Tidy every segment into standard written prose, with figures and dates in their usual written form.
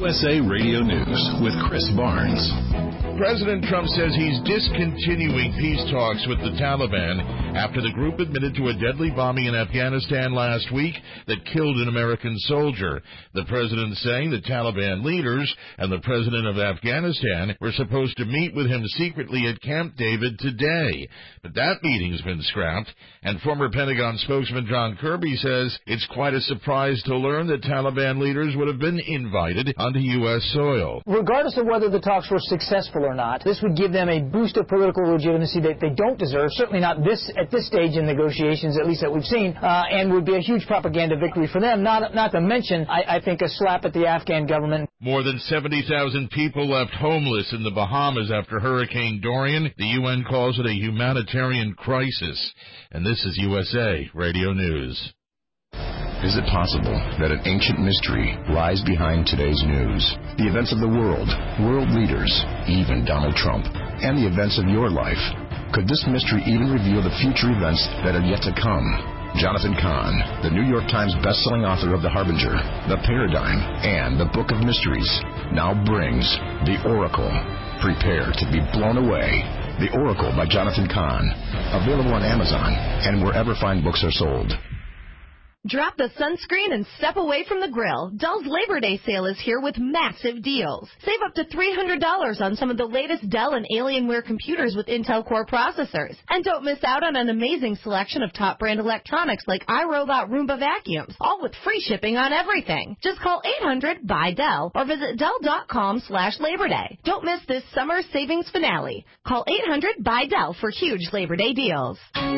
USA Radio News with Chris Barnes. President Trump says he's discontinuing peace talks with the Taliban after the group admitted to a deadly bombing in Afghanistan last week that killed an American soldier. The president saying the Taliban leaders and the president of Afghanistan were supposed to meet with him secretly at Camp David today. But that meeting's been scrapped, and former Pentagon spokesman John Kirby says it's quite a surprise to learn that Taliban leaders would have been invited onto U.S. soil. Regardless of whether the talks were successful or not, this would give them a boost of political legitimacy that they don't deserve, certainly not at this stage in negotiations, at least that we've seen, and would be a huge propaganda victory for them, not to mention, I think, a slap at the Afghan government. More than 70,000 people left homeless in the Bahamas after Hurricane Dorian. The UN calls it a humanitarian crisis. And this is USA Radio News. Is it possible that an ancient mystery lies behind today's news? The events of the world, world leaders, even Donald Trump, and the events of your life. Could this mystery even reveal the future events that are yet to come? Jonathan Cahn, the New York Times bestselling author of The Harbinger, The Paradigm, and The Book of Mysteries, now brings The Oracle. Prepare to be blown away. The Oracle by Jonathan Cahn. Available on Amazon and wherever fine books are sold. Drop the sunscreen and step away from the grill. Dell's Labor Day sale is here with massive deals. Save up to $300 on some of the latest Dell and Alienware computers with Intel Core processors. And don't miss out on an amazing selection of top brand electronics like iRobot Roomba vacuums, all with free shipping on everything. Just call 800-BUY-DELL or visit Dell.com/Labor Day. Don't miss this summer savings finale. Call 800-BUY-DELL for huge Labor Day deals.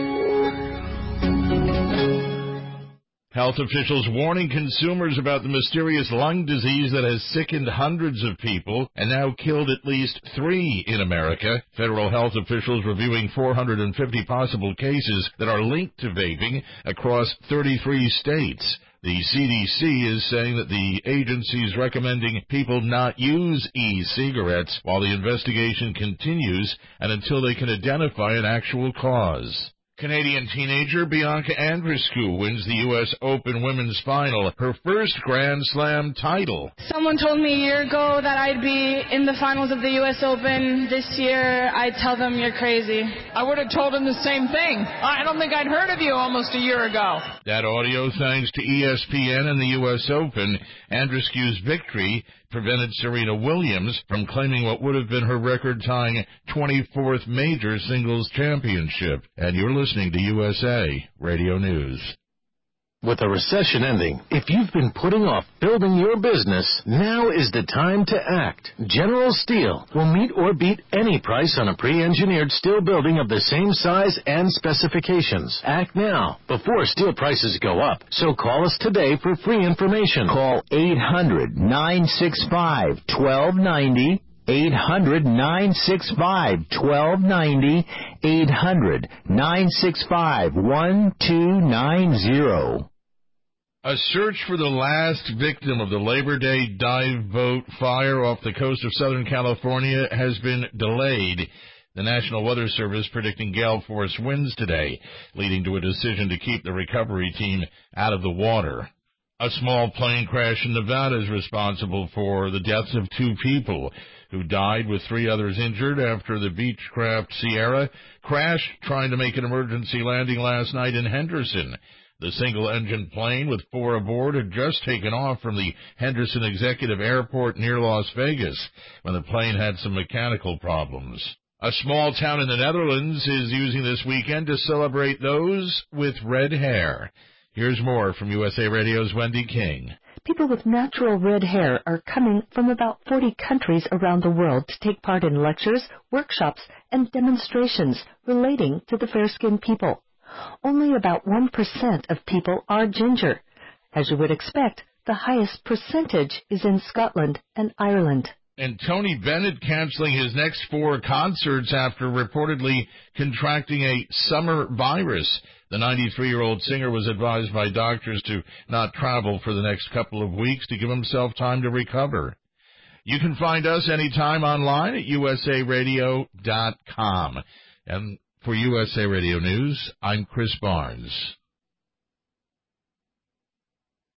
Health officials warning consumers about the mysterious lung disease that has sickened hundreds of people and now killed at least 3 in America. Federal health officials reviewing 450 possible cases that are linked to vaping across 33 states. The CDC is saying that the agency is recommending people not use e-cigarettes while the investigation continues and until they can identify an actual cause. Canadian teenager Bianca Andreescu wins the U.S. Open Women's Final, her first Grand Slam title. Someone told me a year ago that I'd be in the finals of the U.S. Open this year. I'd tell them you're crazy. I would have told them the same thing. I don't think I'd heard of you almost a year ago. That audio thanks to ESPN and the U.S. Open. Andreescu's victory prevented Serena Williams from claiming what would have been her record-tying 24th major singles championship. And you're listening to USA Radio News. With a recession ending, if you've been putting off building your business, now is the time to act. General Steel will meet or beat any price on a pre-engineered steel building of the same size and specifications. Act now, before steel prices go up. So call us today for free information. Call 800-965-1290. 800-965-1290. 800-965-1290. A search for the last victim of the Labor Day dive boat fire off the coast of Southern California has been delayed. The National Weather Service predicting gale force winds today, leading to a decision to keep the recovery team out of the water. A small plane crash in Nevada is responsible for the deaths of 2 people who died with 3 others injured after the Beechcraft Sierra crashed trying to make an emergency landing last night in Henderson. The single-engine plane with 4 aboard had just taken off from the Henderson Executive Airport near Las Vegas when the plane had some mechanical problems. A small town in the Netherlands is using this weekend to celebrate those with red hair. Here's more from USA Radio's Wendy King. People with natural red hair are coming from about 40 countries around the world to take part in lectures, workshops, and demonstrations relating to the fair-skinned people. Only about 1% of people are ginger. As you would expect, the highest percentage is in Scotland and Ireland. And Tony Bennett canceling his next 4 concerts after reportedly contracting a summer virus. The 93-year-old singer was advised by doctors to not travel for the next couple of weeks to give himself time to recover. You can find us anytime online at usaradio.com. And for USA Radio News, I'm Chris Barnes.